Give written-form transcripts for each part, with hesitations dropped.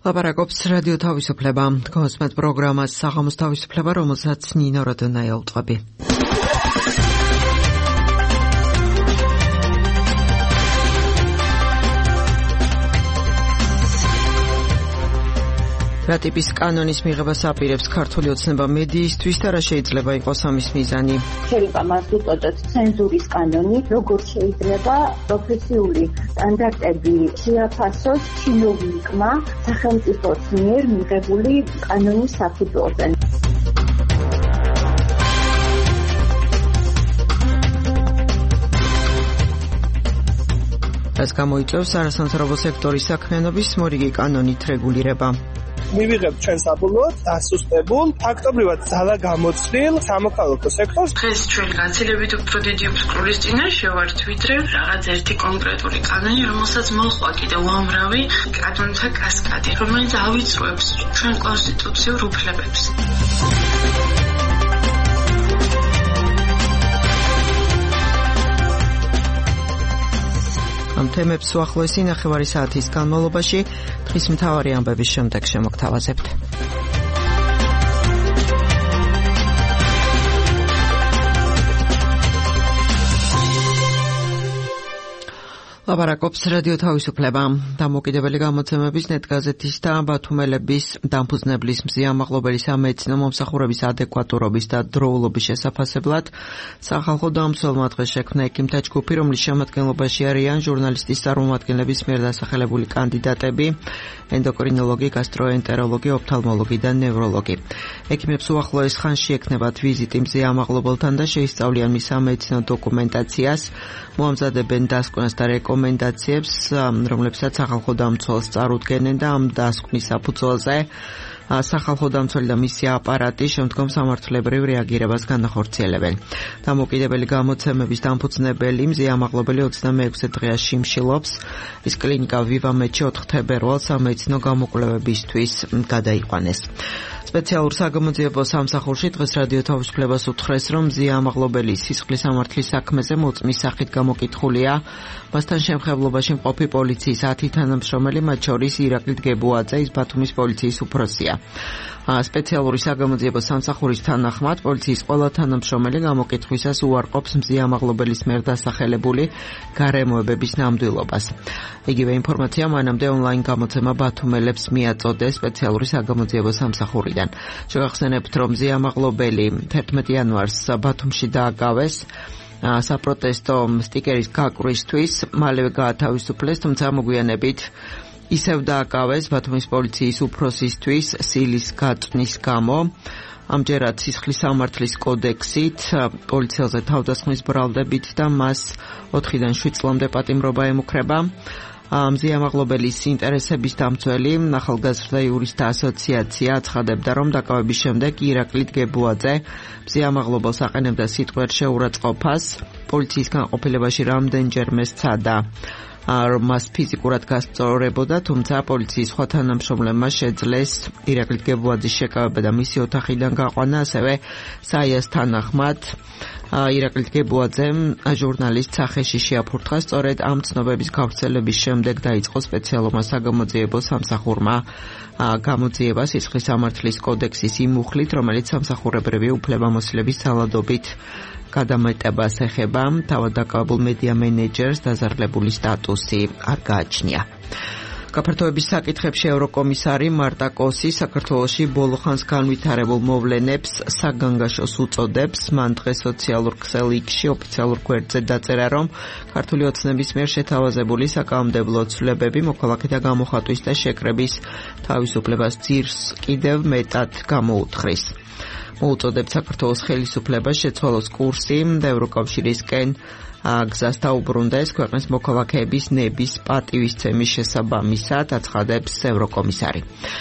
ლაპარაკობს რადიო თავისუფლება. კონსმეთ პროგრამას საღამოს თავისუფლება, რომელსაც ნინო როდონაია უწყობი. რა ტიპის კანონის მიღებას აპირებს ქართული ოცნება მედიისთვის და რა შეიძლება იყოს ამის მიზანი? შეიძლება მას უწოდოთ ცენზურის კანონი, როგორ შეიძლება პროფესიული სტანდარტები შეაფასოს ჩინოვიკმა სახელმწიფოს მიერ მიღებული კანონის საფუძველზე. ეს გამოიწვევს არასამთავრობო სექტორის საქმიანობის მორიგი კანონით რეგულირება. მივიღებთ ჩვენ საბოლოოდ დასუსტებულ, ფაქტობრივად ძალა გამოცდილ სამოქალაქო სექტორს. დღეს ჩვენ გაცილებით უფრო დიდი უსწრულის წინაშე ვართ, ვიდრე რაღაც ერთი კონკრეტული კანონი, რომელსაც მოხდა კიდევ უამრავი კანონთა კასკადი, რომელიც ავიწროებს ჩვენ კონსტიტუციურ უფლებებს. ამ თემებს უახლოესი ნახევარი საათის განმავლობაში დღის მთავარი ამბების შემდეგ შემოგთავაზებთ. ლაპარაკობს რადიო თავისუფლება. დამოუკიდებელი გამოცემების ნეტგაზეთის და ბათუმელების დამფუძნებლის მზიამაღლობელი სამედიცინო მომსახურების ადეკვატურობის და დროულობის შესაფასებლად სახალხო დამცველმა დღეს შექმნა ექიმთა ჯგუფი, რომლის შემადგენლობაში არიან ჟურნალისტის წარმომადგენლების მიერ დასახელებული კანდიდატები, ენდოკრინოლოგი, გასტროენტეროლოგი, ოფთალმოლოგი და ნევროლოგი. ექიმებს უახლოეს ხანში ექნებათ ვიზიტი მზიამაღლობელთან და შეისწავლიან მის სამედიცინო დოკუმენტაციას, მოამზადებენ დასკვნას და რეკომენდაციებს, რომლებსაც სახალხო დამცველს წარუდგენენ და ამ დასკვნის საფუძველზე სახალხო დამცველი და მისი აპარატი შემდგომ სამართლებრივ რეაგირებას განახორციელებენ. დამოუკიდებელი გამოცემების დამფუძნებელი მზიამაღლობელი 26 დღეა შიმშილობს. ის კლინიკა ვივამედში 4 თებერვალს სამედიცინო გამოკვლევებისთვის გადაიყვანეს. სპეციალურ საგამოძიებო სამსახურში დღეს რადიო თავისუფლებას უთხრეს, რომ მზიამაღლობელი სისხლის სამართლის საქმეზე მოწმის სახით გამოკითხულია. მასთან შემხებლობაში მყოფი პოლიციის 10 თანამშრომელი, მათ შორის ირაკლი დგებუაძე, ის ბათუმის პოლიციის უფროსია. სპეციალური საგამოძიებო სამსახურის თანახმად პოლიციის ყველა თანამშრომელი გამოკითხვისას უარყოფს მზიამაღლობელის მიერ დასახელებული გარემოებების ნამდვილობას. იგივე ინფორმაცია მანამდე ონლაინ გამოცემა ბათუმელებს მიაწოდეს სპეციალური საგამოძიებო სამსახურიდან. შევახსენებთ, რომ მზიამაღლობელი 11 იანვარს ბათუმში დააკავეს საპროტესტო სტიკერის გაკვირვისთვის, მალევე გაათავისუფლეს, თუმცა მოგვიანებით ისევ დააკავეს ბათუმის პოლიციის უფროსისთვის სილის გაწვნის გამო. ამჯერად სისხლის სამართლის კოდექსით პოლიციელზე თავდასხმის ბრალდებით და მას 4-დან 7 წლამდე პატიმრობა ემუქრება. მზიამაღლობელის ინტერესების დამცველი ახალგაზრდა იურისტთა ასოციაცია აცხადებდა, რომ დაკავების შემდეგ ირაკლი დგებუაძე მზიამაღლობელს აყენებდა სიტყვიერ შეურაცხყოფას. პოლიციის განყოფილებაში რამდენჯერმე სცადა რომ მას ფიზიკურად გასწორებოდა, თუმცა პოლიციის სხვა თანამშრომლებმა შეძლეს ირაკლი დგებუაძის შეკავება და მისი ოთახიდან გაყვანა, ასევე საიას თანახმად ირაკლი დგებუაძემ ჟურნალისტ სახეში შეაფურთხა. სწორედ ამ ცნობების გავრცელების შემდეგ დაიწყო სპეციალურმა საგამოძიებო სამსახურმა გამოძიება სისხლის სამართლის კოდექსის იმ მუხლით, რომელიც სამსახურებრივი უფლებამოსილების ძალადობით გადამეტებას ეხება. თავად დაკავებულ მედია მენეჯერს დაზარალებული სტატუსი არ გააჩნია. გაფართოების საკითხებში ევროკომისარი მარტა კოსი საქართველოში ბოლო ხანს განვითარებულ მოვლენებს საგანგაშოს უწოდებს. მან დღეს სოციალურ ქსელ X-ში ოფიციალურ გვერდზე დაწერა, რომ ქართული ოცნების მიერ შეთავაზებული საკანონმდებლო ცვლილებები მოქალაქეთა გამოხატვის და შეკრების თავისუფლებას ძირს კიდევ მეტად გამოუთხრის. მოუწოდებთ საქართველოს ხელისუფლებას შეცვალოს კურსი და ევროკავშირისკენ გზას დაუბრუნდეს ქვეყნის მოქალაქეების ნების პატივისცემის შესაბამისად, აცხადებს ევროკომისარი.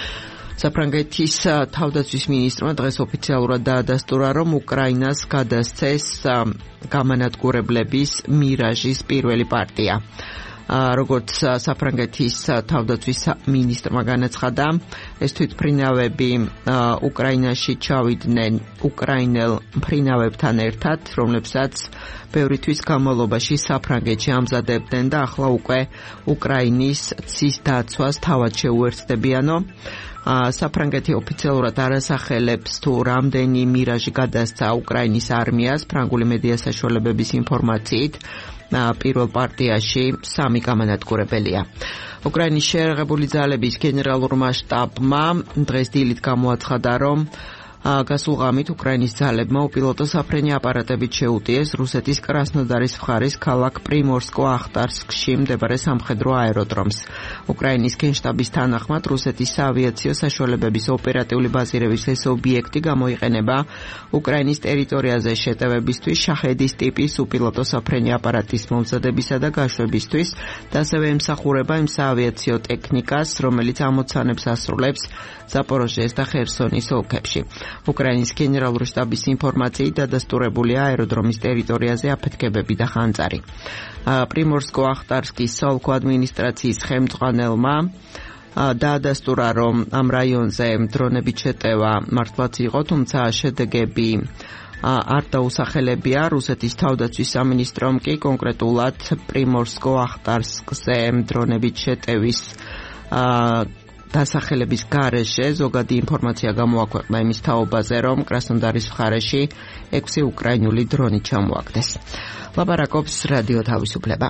საფრანგეთის თავდაცვის მინისტრმა დღეს ოფიციალურად დაადასტურა, რომ უკრაინას გადასცეს გამანადგურებლების მირაჟის პირველი პარტია. როგორც საფრანგეთის თავდაცვის მინისტრმა განაცხადა, ეს თვითმფრინავები უკრაინაში ჩავიდნენ უკრაინელ მფრინავებთან ერთად, რომლებსაც ბევრი თვის განმავლობაში საფრანგეთში ამზადებდნენ და ახლა უკვე უკრაინის ცის დაცვას თავად შეუერთდებიანო. საფრანგეთი ოფიციალურად არ ასახელებს თუ რამდენი მირაჟი გადასცა უკრაინის არმიას. ფრანგული მედია საშუალებების ინფორმაციით პირველ პარტიაში 3 გამანადგურებელია. უკრაინის შეერაღებული ძალების გენერალურმა შტაბმა დღეს დილით გამოაცხადა, რომ გასულ ღამით უკრაინის ძალებმა უპილოტო საფრენი აპარატებით შეუტიეს რუსეთის კრასნოდარის მხარის ქალაქ პრიმორსკო-ახტარსკში მდებარე სამხედრო აეროდრომს. უკრაინის გენშტაბის თანახმად რუსეთის საავიაციო საშუალებების ოპერატიული ბაზირების ეს ობიექტი გამოიყენება უკრაინის ტერიტორიაზე შეტევებისთვის, შაჰედის ტიპის უპილოტო საფრენი აპარატის მომზადებისა და გაშვებისთვის და ასევე ემსახურება იმ საავიაციო ტექნიკას, რომელიც ამოცანებს ასრულებს ზაპოროჟიეს და ხერსონის ოლქებში. უკრაინის გენერალური შტაბის ინფორმაციით დადასტურებულია აეროდრომის ტერიტორიაზე აფეთქებები და ხანძარი. პრიმორსკო-ახტარსკის საოლქო ადმინისტრაციის ხელმძღვანელმა დაადასტურა, რომ ამ რაიონზე დრონებით შეტევა მართლაც იყო, თუმცა შედეგები არ დაუსახელებია. რუსეთის თავდაცვის სამინისტრომ კი კონკრეტულად პრიმორსკო-ახტარსკზე დრონებით შეტევის დასახელების გარეშე ზოგადი ინფორმაცია გამოაქვეყნა იმის თაობაზე, რომ კრასნოდარის მხარეში 6 უკრაინული დრონი ჩამოაგდეს. ლაპარაკობს რადიო თავისუფლება.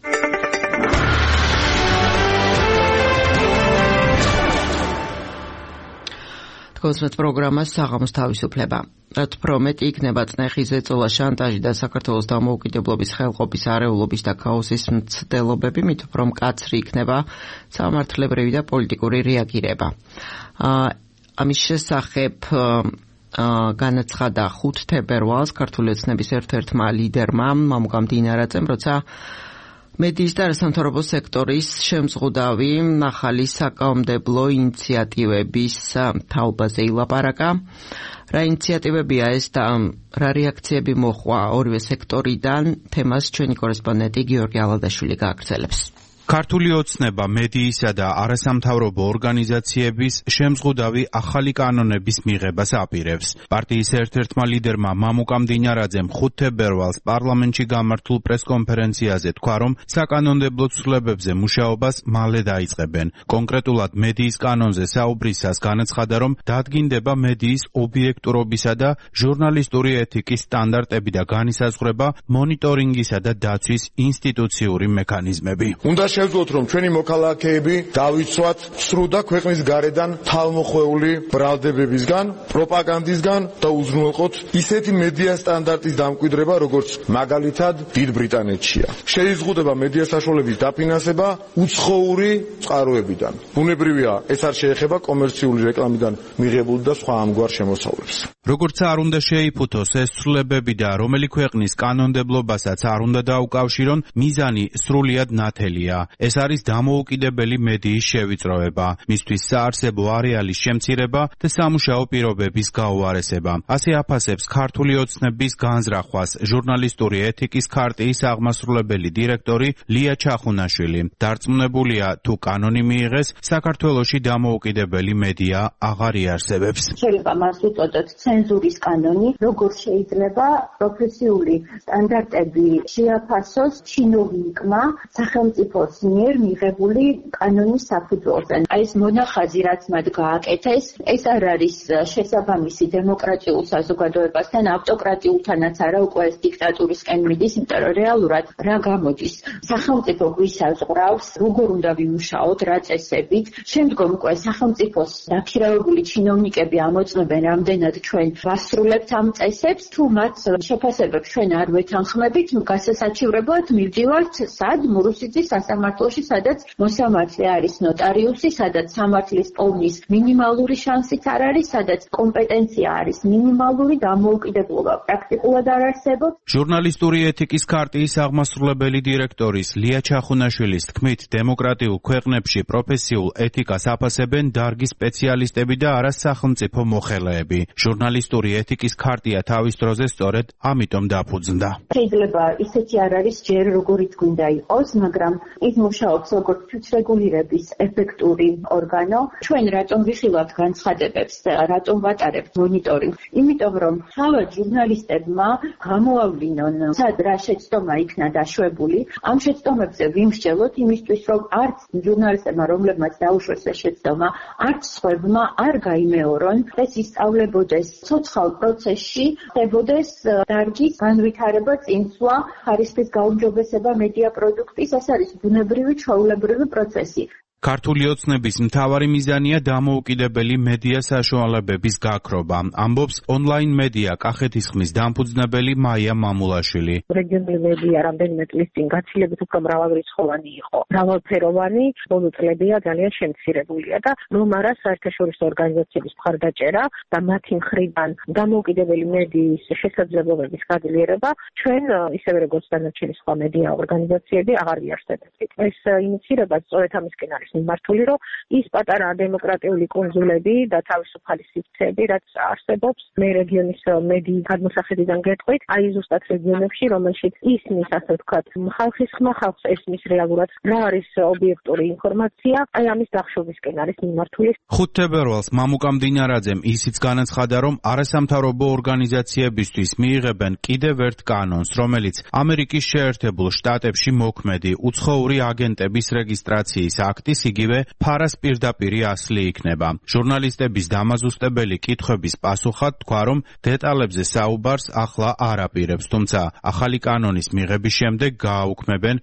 თქოსმეთ პროგრამას საღამოს თავისუფლება. რაც უფრო მეტი იქნება წნეხი ზეწოლა, შანტაჟი და საქართველოს დამოუკიდებლობის ხელყოფის არეულობის და ქაოსის მცდელობები, მით უფრო მკაცრი იქნება სამართლებრივი და პოლიტიკური რეაგირება. ამის შესახებ განაცხადა 5 თებერვალს ქართული ოცნების ერთ-ერთმა ლიდერმა მამუკამ დინარაძემ, როცა მედიის და არასამთავრობო სექტორის შემზღუდავი ახალი საკანონმდებლო ინიციატივების თაობაზე ილაპარაკა. რა ინიციატივებია ეს და რა რეაქციები მოხდა ორივე სექტორიდან, თემას ჩვენი კორესპონდენტი გიორგი ალადაშვილი გააგრძელებს. ქართული ოცნება მედიისა და არასამთავრობო ორგანიზაციების შემზღუდავი ახალი კანონების მიღებას აპირებს. პარტიის ერთ-ერთმა ლიდერმა მამუკამ დინარაძემ 5 თებერვალს პარლამენტში გამართულ პრესკონფერენციაზე თქვა, რომ საკანონმდებლო ცვლილებებზე მუშაობას მალე დაიწყებენ. კონკრეტულად მედიის კანონზე საუბრისას განაცხადა, რომ დადგინდება მედიის ობიექტურობისა და ჟურნალისტური ეთიკის სტანდარტები და განისაზღვრება მონიტორინგისა და დაცვის ინსტიტუციური მექანიზმები. შევძლოთ, რომ ჩვენი მოქალაქეები დავიცვათ სრულ და ქვეყნის გარედან თავმოხვეული ბრალდებებისგან, პროპაგანდისგან და უზრუნველყოთ ისეთი მედია სტანდარტის დამკვიდრება, როგორც მაგალითად დიდ ბრიტანეთშია. შეიზღუდება მედია საშუალების დაფინანსება უცხოური წყაროებიდან. ბუნებრივია, ეს არ შეეხება კომერციული რეკლამიდან მიღებულ და სხვა ამგვარ შემოსავლებს. როგორც არ უნდა შეიფუთოს ეს ცვლილებები და რომელი ქვეყნის კანონმდებლობასაც არ უნდა დაუკავშირონ, მიზანი სრულიად ნათელია. ეს არის დამოუკიდებელი მედიის შევიწროება, მისთვის საარსებო არეალის შემცირება და სამუშაო პირობების გაუარესება. ასე აფასებს ქართული ოცნების განზრახვას ჟურნალისტური ეთიკის ქარტიის აღმასრულებელი დირექტორი ლია ჩახუნაშვილი. დარწმუნებულია, თუ კანონი მიიღეს, საქართველოში დამოუკიდებელი მედია აღარ იარსებებს. შეიძლება მას უწოდოთ ცენზურის კანონი, როგორც შეიძლება პროფესიული სტანდარტები შეაფასოს ჩინოვიკმა სახელმწიფოს მიერ მიღებული კანონის საფუძველზე. ეს მონახაზი, რაც მათ გააკეთეს, ეს არ არის შესაბამისი დემოკრატიულ საზოგადოებასთან, ავტოკრატიულთანაც არა, უკვე ეს დიქტატურისკენ მიდის, იმიტომ რომ რეალურად რა გამოდის. სახელმწიფო გვისაზღვრავს, როგორ უნდა ვიმუშაოთ, რა წესებით. შემდგომ უკვე სახელმწიფოს დაქირავებული ჩინოვნიკები ამოწმებენ, რამდენად ჩვენ ვასრულებთ ამ წესებს, თუ მათ შეფასებებს ჩვენ არ ვეთანხმებით, გასასაჩივრებლად მივდივართ სად მურუსიძის სასამართლოში, სადაც მოსამართლე არის ნოტარიუსი, სადაც სამართლის პოვნის მინიმალური შანსით არ არის, სადაც კომპეტენცია არის მინიმალური, დამოუკიდებლობა პრაქტიკულად არ არსებობს. ჟურნალისტური ეთიკის ქარტიის აღმასრულებელი დირექტორის ლია ჩახუნაშვილის თქმით, დემოკრატიულ ქვეყნებში პროფესიულ ეთიკას აფასებენ დარგის სპეციალისტები და არა სახელმწიფო მოხელეები. ჟურნალისტური ეთიკის ქარტია თავის დროზე სწორედ ამიტომ დაფუძნდა. შეიძლება ისეთი არ არის ჯერ როგორიც გვინდა იყოს, მაგრამ ის ის მუშაობს როგორც თვითრეგულირების ეფექტური ორგანო. ჩვენ რატომ ვიხილავთ განცხადებებს და რატომ ვატარებთ მონიტორინგს? იმიტომ რომ თავად ჟურნალისტებმა გამოავლინონ, სად რა შეცდომა იქნა დაშვებული. ამ შეცდომებზე ვიმსჯელოთ იმისთვის, რომ არც ჟურნალისტებმა, რომლებმაც დაუშვეს ეს შეცდომა, არც სხვებმა არ გაიმეორონ, ეს ისწავლებოდეს ცოცხალ პროცესში, ხდებოდეს დარგის განვითარება, წინსვლა, ხარისხის გაუმჯობესება მედია პროდუქტის, ეს არის ბუნებრივი, ჩვეულებრივი პროცესი. ქართული ოცნების მთავარი მიზანია დამოუკიდებელი მედია საშუალებების გაქრობა, ამბობს ონლაინ მედია კახეთის ხმის დამფუძნებელი მაია მამულაშვილი. რეგიონული მედია რამდენიმე წლის წინ გაცილებით უფრო მრავალრიცხოვანი იყო, მრავალფეროვანი, ბოლო წლებია ძალიან შემცირებულია და რომ არა საერთაშორისო ორგანიზაციების მხარდაჭერა და მათი მხრიდან დამოუკიდებელი მედიის შესაძლებლობების გაძლიერება ჩვენ ისევე როგორც დანარჩენი სხვა მედია ორგანიზაციები აღარ ვიარსებებთ. ეს ინიციირება სწორედ ამისკენ არის მიმართული, რომ ის პატარა დემოკრატიული კუნძულები და თავისუფალი სივრცეები, რაც არსებობს მე რეგიონის მედიის გადმოსახედიდან გეტყვით, აი ზუსტად რეგიონებში, რომელშიც ისმის, ასე ვთქვათ, ხალხის ხმა, ხალხს ესმის რეალურად რა არის ობიექტური ინფორმაცია, აი ამის დახშობისკენ არის მიმართული. 5 თებერვალს მამუკა მდინარაძემ ისიც განაცხადა, რომ არასამთავრობო ორგანიზაციებისთვის მიიღებენ კიდევ ერთ კანონს, რომელიც ამერიკის შეერთებულ შტატებში მოქმედი უცხოური აგენტების რეგისტრაციის აქტის იგივე ფარას პირდაპირი ასლი იქნება. ჟურნალისტების დამაზუსტებელი კითხვების პასუხად თქვა, რომ დეტალებზე საუბარს ახლა არ აპირებს, თუმცა ახალი კანონის მიღების შემდეგ გააუქმებენ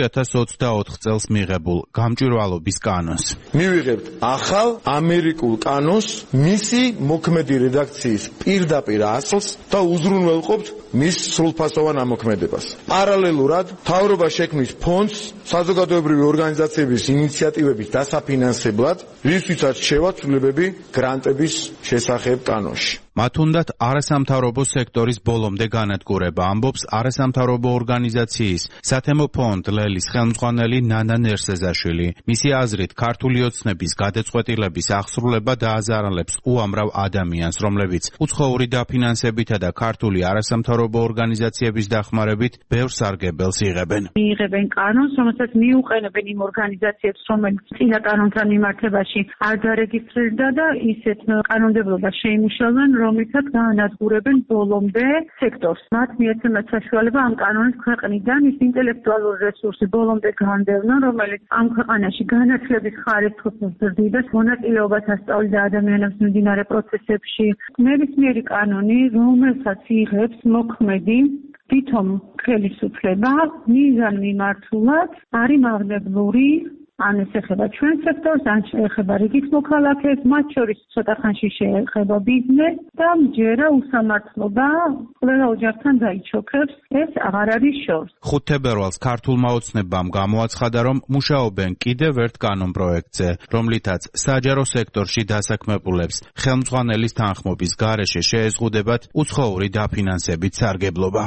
2024 წელს მიღებულ გამჭვირვალობის კანონს. მივიღებთ ახალ ამერიკულ კანონს, მისი მოქმედი რედაქციის პირდაპირ ასლს და უზრუნველყოფთ მის სრულფასოვან ამოქმედებას. პარალელურად მთავრობა შექმნის ფონდს საზოგადოებრივი ორგანიზაციების ინიციატივების დასაფინანსებლად, რისთვისაც შევა ცვლილებები გრანტების შესახებ კანონში. მათ უნდათ არასამთავრობო სექტორის ბოლომდე განადგურება, ამბობს არასამთავრობო ორგანიზაციის სათემო ფონდ ლელის ხელმძღვანელი ნანა ნერსეზაშვილი. მისი აზრით, ქართული ოცნების გადაწყვეტილების აღსრულება დააზარალებს უამრავ ადამიანს, რომლებიც უცხოური დაფინანსებითა და ქართული არასამთავრობო ორგანიზაციების დახმარებით ბევრ სარგებელს იღებენ. მიიღებენ კანონს, რომელსაც მიუყენებენ იმ ორგანიზაციებს, რომელიც წინა კანონთან მიმართებაში არ დარეგისტრირდა და ისეთ კანონმდებლობას შეიმუშავებენ, რომლითაც გაანადგურებენ ბოლომდე სექტორს. მათ მიეცემათ საშუალება ამ კანონის ქვეყნიდან ის ინტელექტუალური რესურსი ბოლომდე განდევნა, რომელიც ამ ქვეყანაში განათლების ხარისხს ზრდიდას, მონაწილეობას ასწავლიდა ადამიანებს მიმდინარე პროცესებში. ნებისმიერი კანონი, რომელსაც იღებს მოქმედი თვითონ ხელისუფლება, მიზან მიმართულად არის მაღლებლური. ან ეს ეხება ჩვენ სექტორს, ან ეხება რიგით მოქალაქეს, მათ შორის ცოტა ხანში შეეხება ბიზნეს და მჯერა უსამართლობა ყველა ოჯახთან დაიჩოქებს, ეს აღარ არის შორს. 5 თებერვალს ქართულმა ოცნებამ გამოაცხადა, რომ მუშაობენ კიდევ ერთ კანონპროექტზე, რომლითაც საჯარო სექტორში დასაქმებულებს ხელმძღვანელის თანხმობის გარეშე შეეზღუდებათ უცხოური დაფინანსებით სარგებლობა.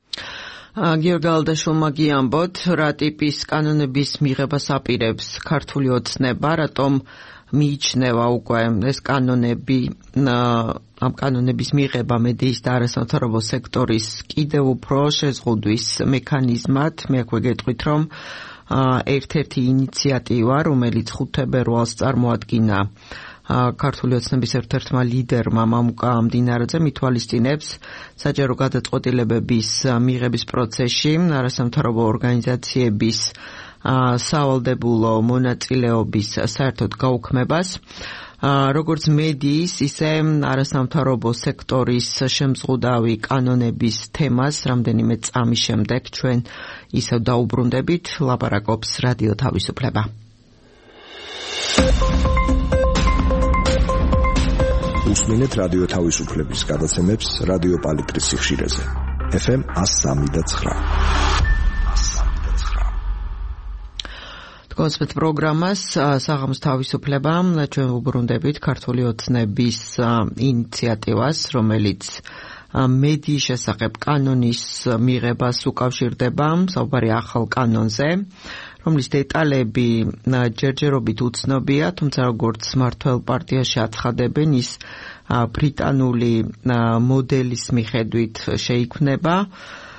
გიორგი ალდაშვილმა გიამბოთ, რა ტიპის კანონების მიღებას აპირებს ქართული ოცნება, რატომ მიიჩნევა უკვე ეს კანონები, ამ კანონების მიღება მედიის და არასამთავრობო სექტორის კიდევ უფრო შეზღუდვის მექანიზმად. მე აქვე გეტყვით, რომ ერთ-ერთი ინიციატივა, რომელიც 5 თებერვალს წარმოადგინა ქართული ოცნების ერთ-ერთმა ლიდერმა მამუკა მდინარაძემ, ითვალისწინებს საჯარო გადაწყვეტილებების მიღების პროცესში არასამთავრობო ორგანიზაციების სავალდებულო მონაწილეობის საერთოდ გაუქმებას. როგორც მედიის, ისე არასამთავრობო სექტორის შემზღუდავი კანონების თემას რამდენიმე წამის შემდეგ ჩვენ ისევ დაუბრუნდებით, ლაპარაკობს რადიო თავისუფლება. უსმენთ რადიო თავისუფლების გადაცემებს რადიო პალიტრის სიხშირეზე. FM 103.9. თქვენს პროგრამას საღამოს თავისუფლება, ჩვენ ვუბრუნდებით ქართული ოცნების ინიციატივას, რომელიც მედიის შესახებ კანონის მიღებას უკავშირდება, საუბარი ახალ კანონზე, რომლის დეტალები ჯერჯერობით უცნობია, თუმცა როგორც მმართველ პარტიაში აცხადებენ, ის ბრიტანული მოდელის მიხედვით შეიქმნება.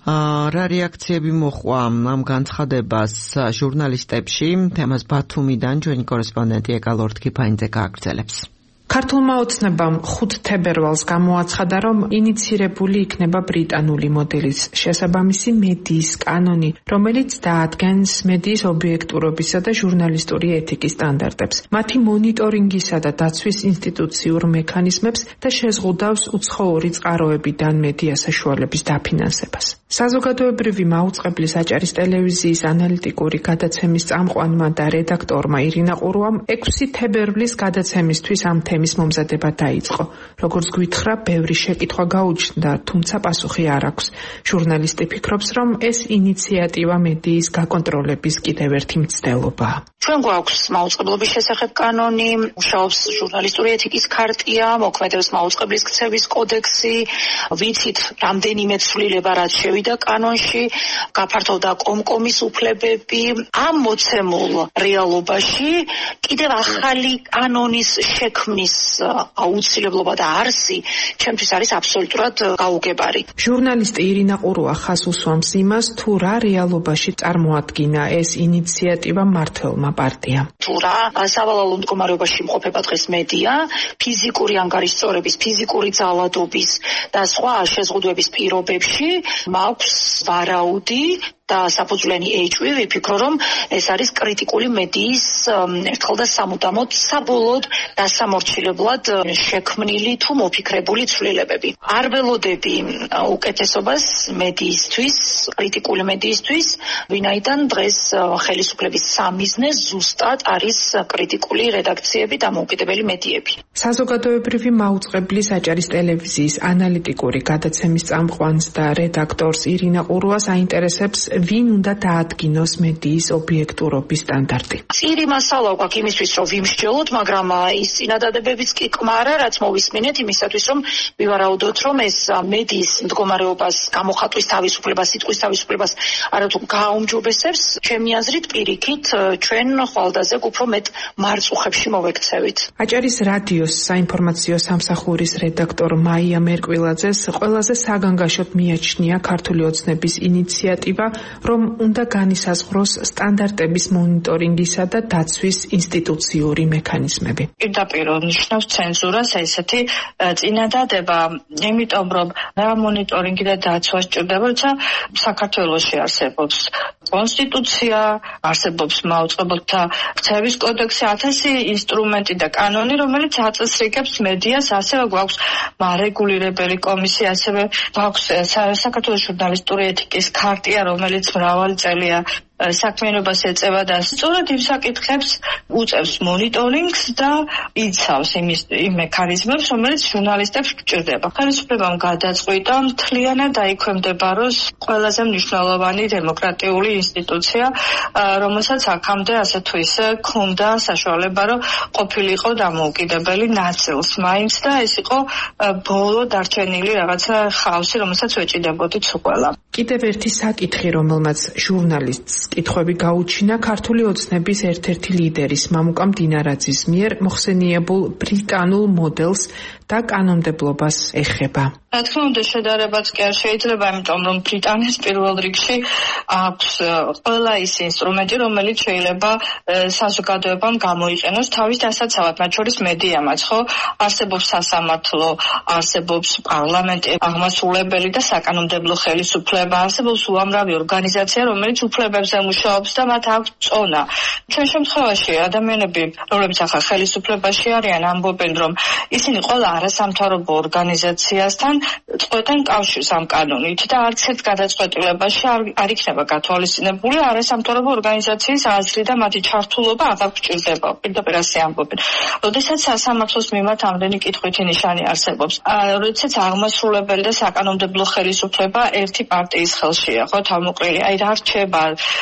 რა რეაქციები მოხვა ამ განცხადებას ჟურნალისტებში? თემას ბათუმიდან ჩვენი კორესპონდენტი ეკალორთ ქიფაინძე გააგრძელებს. ქართულმა ოცნებამ 5 თებერვალს გამოაცხადა, რომ ინიცირებული იქნება ბრიტანული მოდელის შესაბამისი მედიის კანონი, რომელიც დაადგენს მედიის ობიექტურობისა და ჟურნალისტური ეთიკის სტანდარტებს, მათი მონიტორინგისა და დაცვის ინსტიტუციურ მექანიზმებს და შეზღუდავს უცხოური წყაროებიდან მედია საშუალების დაფინანსებას. საზოგადოებრივი მაუწყებლის აჭარის ტელევიზიის ანალიტიკური გადაცემის წამყვანმა და რედაქტორმა ირინა ყურუამ 6 თებერვლის გადაცემისთვის ამ თემის მომზადება დაიწყო. როგორც გვითხრა, ბევრი შეკითხვა გაუჩნდა, თუმცა პასუხი არ აქვს. ჟურნალისტი ფიქრობს, რომ ეს ინიციატივა მედიის გაკონტროლების კიდევ ერთი მცდელობაა. ჩვენ გვაქვს მაუწყებლობის შესახებ კანონი, მუშაობს ჟურნალისტური ეთიკის ქარტია, მოქმედებს მაუწყებლის ქცევის კოდექსი, ვიცით რამდენიმე ცვლილება რაც შევიდა კანონში, გაფართოვდა კომკომის უფლებები. ამ მოცემულ რეალობაში კიდევ ახალი კანონის შექმნის აუცილებლობა და არსი ჩემთვის არის აბსოლუტურად გაუგებარი. ჟურნალისტი ირინა ყურუა ხას უსვამს იმას, თუ რა რეალობაში წარმოადგინა ეს ინიციატივა მმართველმა პარტიამ. თუ რა სავალალო მდგომარეობაში იმყოფება დღეს მედია, ფიზიკური ანგარიშწორების, ფიზიკური ძალადობის და სხვა შეზღუდვების პირობებში მაქვს ვარაუდი და საფუძვლიანი ეჭვი, ვიფიქრო, რომ ეს არის კრიტიკული მედიის ერთხელ და სამუდამოდ საბოლოოდ დასამორჩილებლად შექმნილი თუ მოფიქრებული ცვლილებები. არ ველოდები უკეთესობას მედიისთვის, კრიტიკული მედიისთვის, ვინაიდან დღეს ხელისუფლების სამიზნე ზუსტად არის კრიტიკული რედაქციები და დამოუკიდებელი მედიები. საზოგადოებრივი მაუწყებლის აჭარის ტელევიზიის ანალიტიკური გადაცემის წამყვანს და რედაქტორს ირინა ყურუას აინტერესებს, ვინ უნდა დაადგინოს მედიის ობიექტურობის სტანდარტი. წირი მასალა გვაქვს იმისთვის, რომ ვიმსჯელოთ, მაგრამ ის წინადადებებიც კი კმარა, რაც მოვისმინეთ იმისათვის, რომ ვივარაუდოთ, რომ ეს მედიის მდგომარეობას, გამოხატვის თავისუფლებას, სიტყვის თავისუფლებას არათუ გააუმჯობესებს, ჩემი აზრით პირიქით ჩვენ ხვალდაზე უფრო მეტ მარწუხებში მოვექცევით. აჭარის რადიოს საინფორმაციო სამსახურის რედაქტორ მაია მერკვილაძეს ყველაზე საგანგაშოდ მიაჩნია ქართული ოცნების ინიციატივა, რომ უნდა განისაზღვროს სტანდარტების მონიტორინგისა და დაცვის ინსტიტუციური მექანიზმები. პირდაპირ ნიშნავს ცენზურას ესეთი წინადადება, იმიტომ რომ რა მონიტორინგი და დაცვა სჭირდება, როცა საქართველოში არსებობს კონსტიტუცია, არსებობს მაუწყებელთა ქცევის კოდექსი, 1000 ინსტრუმენტი და კანონი, რომელიც აწესრიგებს მედიას, ასევე გვაქვს მარეგულირებელი კომისია, ასევე გვაქვს საქართველოს ჟურნალისტური ეთიკის ქარტია, რომელიც მრავალი წელია საქმიანობას ეწევა და სწორედ იმ საკითხებს უწევს მონიტორინგს და იცავს იმ მექანიზმებს, რომელიც ჟურნალისტებს გჭირდება. ხელისუფლებამ გადაწყვიტა მთლიანად დაიქვემდებაროს ყველაზე მნიშვნელოვანი დემოკრატიული ინსტიტუცია, რომელსაც აქამდე ასე თუ ისე ჰქონდა საშუალება, რომ ყოფილიყო დამოუკიდებელი ნაწილს მაინც და ეს იყო ბოლო დარჩენილი რაღაცა ხავსი, რომელსაც ვეჭიდებოდით ყველა. კიდევ ერთი საკითხი, რომელმაც ჟურნალისტს კითხვები გაუჩინა, ქართული ოცნების ერთ-ერთი ლიდერის მამუკა მდინარაძის მიერ მოხსენიებულ ბრიტანულ მოდელს და კანონმდებლობას ეხება. რა თქმა უნდა, შედარებაც კი არ შეიძლება, იმიტომ რომ ბრიტანეთს პირველ რიგში აქვს ყველა ის ინსტრუმენტი, რომელიც შეიძლება საზოგადოებამ გამოიყენოს თავის დასაცავად, მათ შორის მედიამაც, ხო? არსებობს სასამართლო, არსებობს პარლამენტი, აღმასრულებელი და საკანონმდებლო ხელისუფლება, არსებობს უამრავი ორგანიზაცია, რომელიც უფლებებზე მუშაობს და მათ აქვს წონა. ჩვენ შემთხვევაში ადამიანები, რომლებიც ახლა ხელისუფლებაში არიან, ამბობენ, რომ ისინი ყველა არასამთავრობო ორგანიზაციასთან წყვეტენ კავშირს ამ კანონით და არც ერთ გადაწყვეტილებაში არ იქნება გათვალისწინებული არასამთავრობო ორგანიზაციის აზრი და მათი ჩართულობა აღარ გჭირდება. პირდაპირ ასე ამბობენ. როდესაც სასამართლოს მიმართ ამდენი კითხვითი ნიშანი არსებობს, როდესაც აღმასრულებელი და საკანონმდებლო ხელისუფლება ერთი პარტიის ხელშია, ხო, თავმოყრილი. აი რა რჩება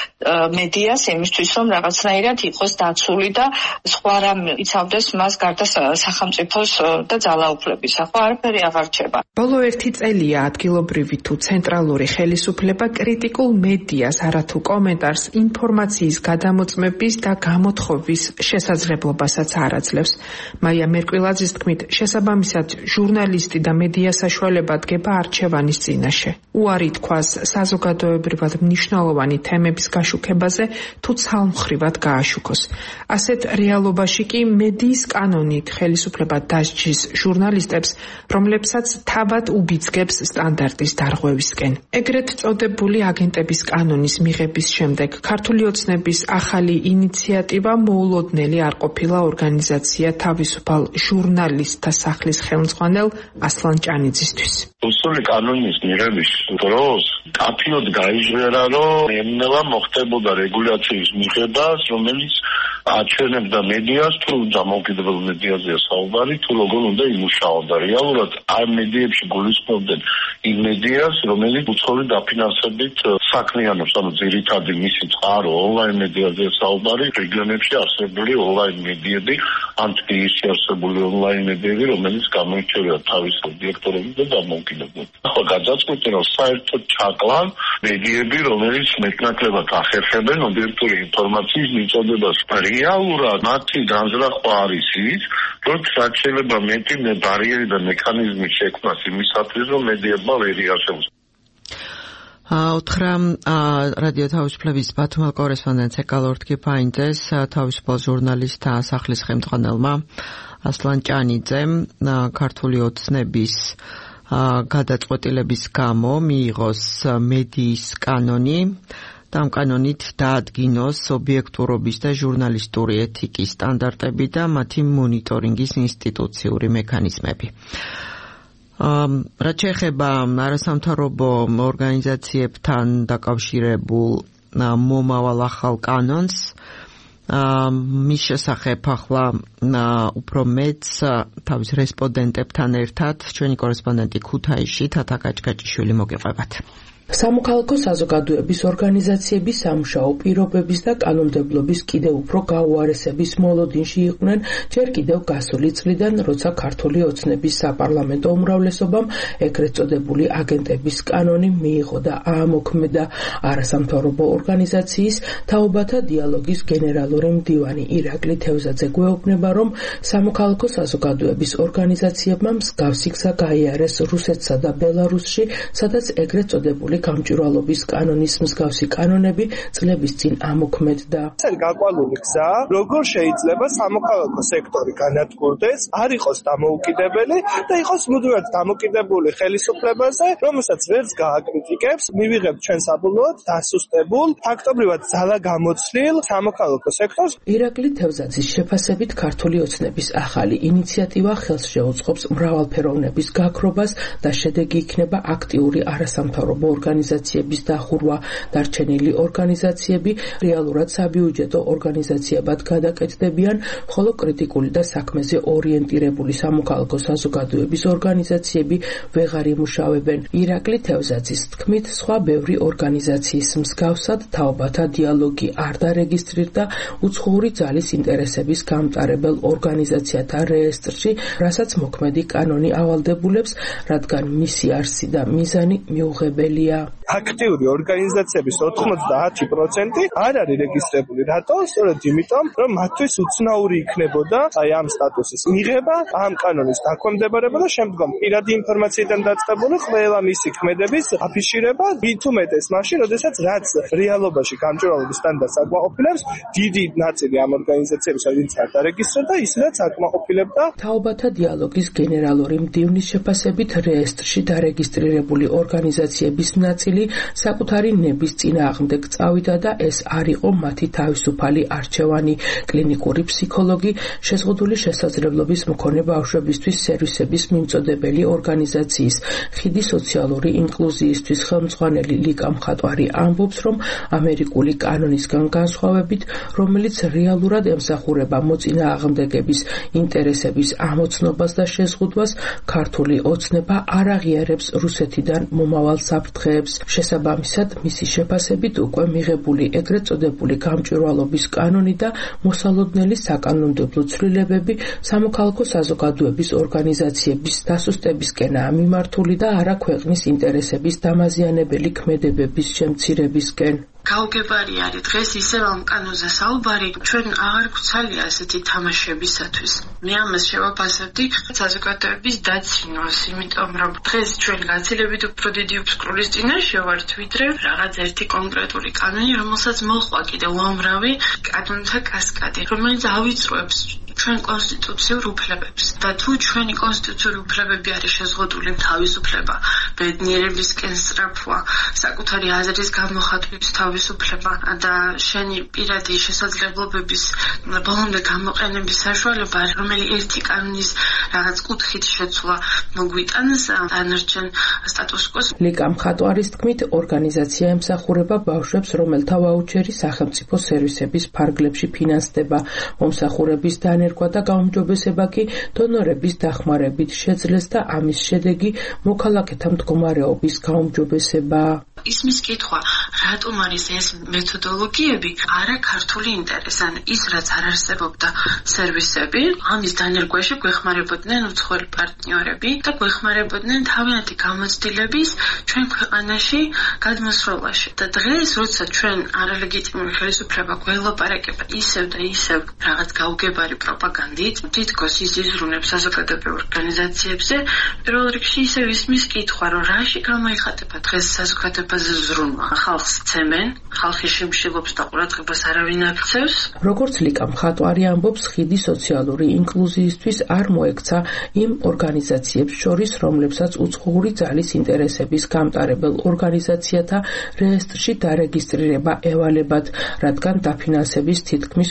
მედიას იმისთვის, რომ რაღაცნაირად იყოს დაცული და სხვა რამ იცავდეს მას გარდა სახელმწიფოს და ძალა ძალაუფლების ახლა არაფერი აღარ რჩება. ბოლო 1 წელია ადგილობრივი თუ ცენტრალური ხელისუფლება კრიტიკულ მედიას არათუ კომენტარს, ინფორმაციის გადამოწმების და გამოთხოვის შესაძლებლობასაც არ აძლევს. მაია მერკვილაძის თქმით, შესაბამისად ჟურნალისტი და მედია საშუალება დგება არჩევანის წინაშე. უარი თქვას საზოგადოებრივად მნიშვნელოვანი თემების გაშუქებაზე თუ ცალმხრივად გააშუქოს. ასეთ რეალობაში კი მედიის კანონით ხელისუფლება დასჯის ჟურნალისტებს, რომლებსაც თავად უბიძგებს სტანდარტის დარღვევისკენ. ეგრეთ წოდებული აგენტების კანონის მიღების შემდეგ ქართული ოცნების ახალი ინიციატივა მოულოდნელი არ ყოფილა ორგანიზაცია თავისუფალ ჟურნალისტთა სახლის ხელმძღვანელ ასლან ჭანიძისთვის. რუსული კანონის მიღების დროს კაფიოდ გაიჟღერა, რომ ემნელა მოხდებოდა რეგულაციის მიღებას, რომელიც აჩვენებდა მედიას, თუ დამოუკიდებელ მედიაზეა საუბარი, თუ როგორ უნდა იმუშაოდა. რეალურად ამ მედიებში გულისხმობდნენ იმ მედიას, რომელიც უცხოური დაფინანსებით საქმიანობს, ანუ ძირითადი მისი წყარო ონლაინ მედიაზეა საუბარი, რეგიონებში არსებული ონლაინ მედიები, ან თბილისში არსებული ონლაინ მედიები, რომელიც გამოირჩევიან თავის ობიექტურობით და დამოუკიდებლად. ახლა გაძაცვით, რომ საერთოდ ჩაკლან მედიები, რომელიც მეტნაკლებად ახერხებენ ობიექტური ინფორმაციის მიწოდებას. რეალურად მათი განზრახვა არის ის, რომ რაც შეიძლება მეტი ბარიერი და მექანიზმი შექმნას იმისათვის, რომ მედიებმა ვერ იარსებოს. უთხრა რადიო თავისუფლების ბათუმელ კორესპონდენტს ეკალორდ კიფაინძეს თავისუფალ ჟურნალისტთა სახლის ხელმძღვანელმა ასლან ჭანიძემ ქართული ოცნების გადაწყვეტილების გამო მიიღოს მედიის კანონი და ამ კანონით დაადგინოს ობიექტურობის და ჟურნალისტური ეთიკის სტანდარტები და მათი მონიტორინგის ინსტიტუციური მექანიზმები. რაც შეეხება არასამთავრობო ორგანიზაციებთან დაკავშირებულ მომავალ ახალ კანონს, მის შესახებ ახლა უფრო მეც თავის რესპონდენტებთან ერთად ჩვენი კორესპონდენტი ქუთაისში თათა გაჭგაჭიშვილი მოგიყვებათ. სამოქალაქო საზოგადოების ორგანიზაციების სამუშაო პირობების და კანონმდებლობის კიდევ უფრო გაუარესების მოლოდინში იყვნენ ჯერ კიდევ გასული წლიდან, როცა ქართული ოცნების საპარლამენტო უმრავლესობამ ეგრეთ წოდებული აგენტების კანონი მიიღო და აამოქმედა. არასამთავრობო ორგანიზაციის თაობათა დიალოგის გენერალური მდივანი ირაკლი თევზაძე გვეუბნება, რომ სამოქალაქო საზოგადოების ორგანიზაციებმა მსგავსი გზა გაიარეს რუსეთსა და ბელარუსში, სადაც ეგრეთ წოდებული გამჭვირვალობის კანონის მსგავსი კანონები წლების წინ ამოქმედდა. ეს გაყვანილი გზა, როგორ შეიძლება სამოქალაქო სექტორი განადგურდეს, არ იყოს დამოუკიდებელი და იყოს მუდმივად დამოკიდებული ხელისუფლებაზე, რომელსაც ვერც გააკრიტიკებს, მივიღებთ ჩვენ საბოლოოდ დასუსტებულ, ფაქტობრივად ძალაგამოცდილ სამოქალაქო სექტორს. ირაკლი თევზაძის შეფასებით ქართული ოცნების ახალი ინიციატივა ხელს შეუწყობს მრავალფეროვნების გაქრობას და შედეგი იქნება აქტიური არასამთავრობო ორგანიზაციების დახურვა. დარჩენილი ორგანიზაციები რეალურად საბიუჯეტო ორგანიზაციებად გადაკეთდებიან, ხოლო კრიტიკული და საქმეზე ორიენტირებული სამოქალაქო საზოგადოების ორგანიზაციები ვეღარ იმუშავებენ. ირაკლი თევზაძის თქმით, სხვა ბევრი ორგანიზაციის მსგავსად თაობათა დიალოგი არ დარეგისტრირდა უცხოური ძალის ინტერესების გამტარებელ ორგანიზაციათა რეესტრში, რასაც მოქმედი კანონი ავალდებულებს, რადგან მისი არსი და მიზანი მიუღებელია. აქტიური ორგანიზაციების 90% არ არის რეგისტრირებული. რატო? სწორედ იმიტომ, რომ მათთვის უცნაური იქნებოდა ამ სტატუსის მიღება, ამ კანონის დაქვემდებარება და შემდგომ პირადი ინფორმაციიდან დაწყებული ყველა მისი ქმედების აფიშირება, მით უმეტეს მაშინ, როდესაც რაც რეალობაში გამჭვირვალობის სტანდარტს აკმაყოფილებს, დიდი ნაწილი ამ ორგანიზაციების ვინც არ დარეგისტრირდა, ისინაც აკმაყოფილებდა. თაობათა დიალოგის გენერალური მდივნის შეფასებით რეესტრში დარეგისტრირებული ორგანიზაციების ნაწილი საკუთარი ნების წინააღმდეგ წავიდა და ეს არ იყო მათი თავისუფალი არჩევანი. კლინიკური ფსიქოლოგი, შეზღუდული შესაძლებლობის მქონე ბავშვებისთვის სერვისების მიმწოდებელი ორგანიზაციის ხიდი სოციალური ინკლუზიისთვის ხელმძღვანელი ლიკა მხატვარი ამბობს, რომ ამერიკული კანონისგან განსხვავებით, რომელიც რეალურად ემსახურება მოწინააღმდეგების ინტერესების ამოცნობას და შეზღუდვას, ქართული ოცნება არ აღიარებს რუსეთიდან მომავალ საფრთხეებს. შესაბამისად, მისი შეფასებით უკვე მიღებული ეგრეთ წოდებული გამჭვირვალობის კანონი და მოსალოდნელი საკანონმდებლო ცვლილებები სამოქალაქო საზოგადოების ორგანიზაციების დასუსტებისკენაა მიმართული და არა ქვეყნის ინტერესების დამაზიანებელი ქმედებების შემცირებისკენ. გაუგებარი არის დღეს ისევ ამ კანონზე საუბარი, ჩვენ აღარ გვცალია ასეთი თამაშებისათვის. მე ამას შევაფასებდი საზოგადოების დაცინვას, იმიტომ რომ დღეს ჩვენ გაცილებით უფრო დიდი უფსკრულის წინაშე ვართ, ვიდრე რაღაც ერთი კონკრეტული კანონი, რომელსაც მოჰყვა კიდევ უამრავი კანონთა კასკადი, რომელიც ავიწროებს ჩვენ კონსტიტუციურ უფლებებს. და თუ ჩვენი კონსტიტუციური უფლებები არის შეზღუდული, თავისუფლება, ბედნიერებისკენ სწრაფვა, საკუთარი აზრის გამოხატვის თავისუფლება და შენი პირადი შესაძლებლობების ბოლომდე გამოყენების საშუალება, რომელიც ერთი კანონის რაღაც კუთხით შეცვლა მოგვიტანს დანარჩენ სტატუს-კვოს. ლიკა მხატვარის თქმით, ორგანიზაცია ემსახურება ბავშვებს, რომელთა ვაუჩერი სახელმწიფო სერვისების ფარგლებში ფინანსდება. მომსახურების დანერგვა და გაუმჯობესება კი დონორების დახმარებით შეძლეს და ამის შედეგი მოქალაქეთა მდგომარეობის გაუმჯობესებაა. ისმის კითხვა, რატომ არის ეს მეთოდოლოგიები არა ქართული ინტერესი, ან ის რაც არ არსებობდა სერვისები, ამის დანერგვაში გვეხმარებოდნენ უცხოელი პარტნიორები და გვეხმარებოდნენ თავიანთი გამოცდილების ჩვენ ქვეყანაში გადმოსროლაში. და დღეს, როცა ჩვენ არალეგიტიმური ხელისუფლება გველაპარაკება ისევ და ისევ რაღაც გაუგებარი პროპაგანდით, თითქოს ის იზრუნებს საზოგადოებრივ ორგანიზაციებზე, პირველ რიგში ისევ ისმის კითხვა, რომ რაში გამოიხატება დღეს საზოგადოებაზე ზრუნვა. ხალხს ცემენ, ხალხი შემშილობს და ყურადღებას არავინ აქცევს. როგორც ლიკა მხატვარი ამბობს, ხიდი სოციალური ინკლუზიისთვის არ მოექცა იმ ორგანიზაციებს შორის, რომლებსაც უცხოური ძალის ინტერესების გამტარებელ ორგანიზაციათა რეესტრში დარეგისტრირება ევალებათ, რადგან დაფინანსების თითქმის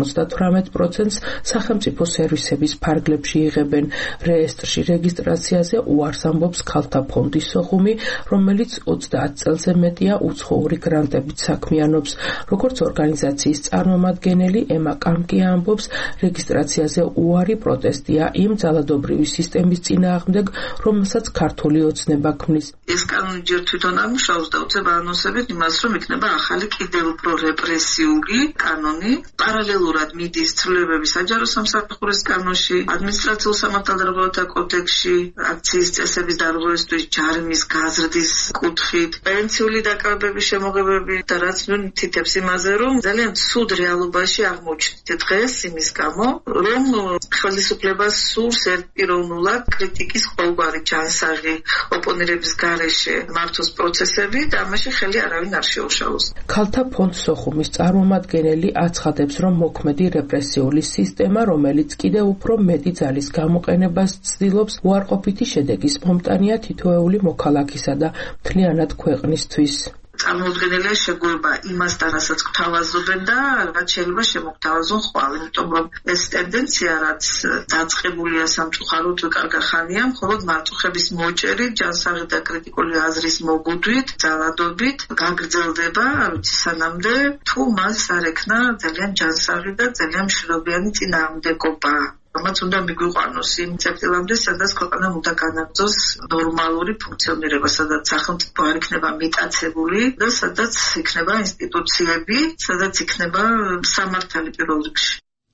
98%-ს სახელმწიფო სერვისების ფარგლებში იღებენ. რეესტრში რეგისტრაციაზე უარს ამბობს ქალთა ფონდის სოხუმი, რომელიც 30 წელზე მეტია უცხოური გრანტებით საქმიანობს. როგორც ორგანიზაციის წარმომადგენელი ემა კამკი ამბობს, რეგისტრაციაზე უარი პროტესტია იმ ძალადობრივი სისტემის წინააღმდეგ, რომელსაც ქართული ოცნება ქმნის. ეს კანონი ჯერ თვითონ ამუშავებს და უწევს ანონსებით იმას, რომ იქნება ახალი კიდევ უფრო რეპრესიული კანონი. პარალელურად მიდის ცვლილებები საჯარო სამსახურის კანონში, ადმინისტრაციულ სამართალდარღვევათა კოდექსში, აქციის წესების დარღვევისთვის ჯარიმის გაზრდის კუთხით, პრევენციული დაკავებების შემოღებები და რაც თითებს იმაზე, რომ ძალიან ცუდ რეალობაში აღმოჩნდით დღეს იმის გამო, რომ ხელისუფლებას სურს ერთპიროვნულად კრიტიკის ყოველგვარი ჯანსაღი ოპონირების გარეშე მართოს პროცესები და ამაში ხელი არავინ არ შეუშალოს. ქალთა ფონდ სოხუმის წარმომადგენელი აცხადებს, რომ მოქმედი რეპრესიული სისტემა, რომელიც კიდევ უფრო მეტი ძალის გამოყენებას ცდილობს, უარყოფითი შედეგის მომტანია თითოეული მოქალაქისა და მთლიანად ქვეყნისთვის. წარმოუდგენელია შეგუება იმასთან, რასაც გვთავაზობენ და რაც შეიძლება შემოგთავაზონ ხვალ, იმიტომ რომ ეს ტენდენცია, რაც დაწყებულია სამწუხაროდ კარგახანია, მხოლოდ მარწუხების მოჭერით, ჯანსაღი და კრიტიკული აზრის მოგუდვით, ძალადობით გაგრძელდება, სანამდე თუ მას არ ექნა ძალიან ჯანსაღი და ძალიან მშვიდობიანი წინააღმდეგობა. რომელიც უნდა მიგვიყვანოს იმ წერტილამდე, სადაც ქვეყანა უნდა განაგრძოს ნორმალური ფუნქციონირება, სადაც სახელმწიფო არ იქნება მიტაცებული და სადაც იქნება ინსტიტუციები, სადაც იქნება სამართალი პირველ რიგში.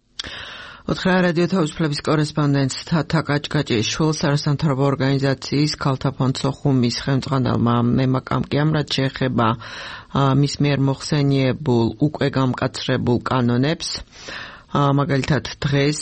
ოთხრა რადიო თავისუფლების კორესპონდენტს თათა კაჭკაჭიშვილს არასამთავრობო ორგანიზაციის ქალთა ფონდ სოხუმის ხელმძღვანელმა ემა კამკიამ, რაც შეეხება მის მიერ მოხსენიებულ უკვე გამკაცრებულ კანონებს. მაგალითად დღეს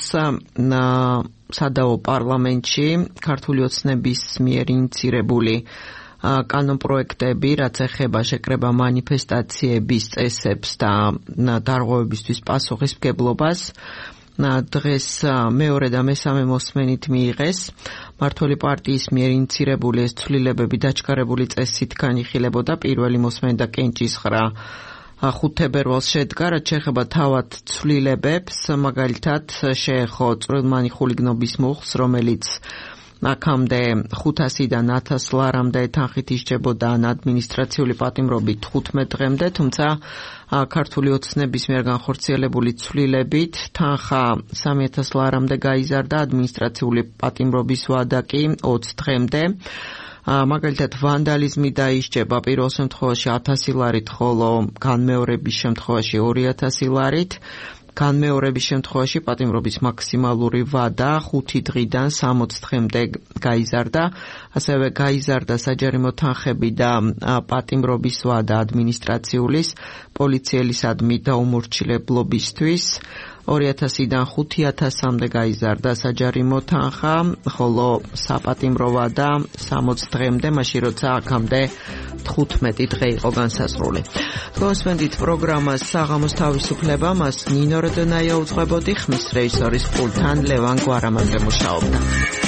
სადაო პარლამენტში ქართული ოცნების მიერ ინიცირებული კანონპროექტები, რაც ეხება შეკრება მანიფესტაციების წესებს და დარღვევებისთვის პასუხისმგებლობას, დღეს მეორე და მესამე მოსმენით მიიღეს. მართველი პარტიის მიერ ინიცირებული ეს ცვლილებები დაჩქარებული წესით განიხილებოდა. პირველი მოსმენდა კენჭისყრა 5 თებერვალს შედგა, რაც შეეხება თავად ცვლილებებს, მაგალითად შეეხო წვრილმანი ხულიგნობის მუხლს, რომელიც აქამდე 500-დან 1000 ლარამდე თანხით ისჯებოდა ადმინისტრაციული პატიმრობით 15 დღემდე, თუმცა ქართული ოცნების მიერ განხორციელებული ცვლილებით თანხა 3000 ლარამდე გაიზარდა, ადმინისტრაციული პატიმრობის ვადა კი 20 დღემდე. მაგალითად ვანდალიზმი დაისჯება პირველ შემთხვევაში 1000 ლარით, ხოლო განმეორების შემთხვევაში 2000 ლარით. განმეორების შემთხვევაში პატიმრობის მაქსიმალური ვადა 5 დღიდან 60 დღემდე გაიზარდა, ასევე გაიზარდა საჯარიმო თანხები და პატიმრობის ვადა ადმინისტრაციულის, პოლიციელისადმი დაუმორჩილებლობისთვის. 2000-დან 5000-მდე გაიზარდა საჯარიმო თანხა, ხოლო საპატიმრო ვადა 60 დღემდე, მაშინ როცა აქამდე 15 დღე იყო განსასრული. გოსმენდით პროგრამას საღამოს თავისუფლება, მას ნინო როდონაია უძღვებოდი, ხმის რეჟისორის პულტთან ლევან გვარამანძე მუშაობდა.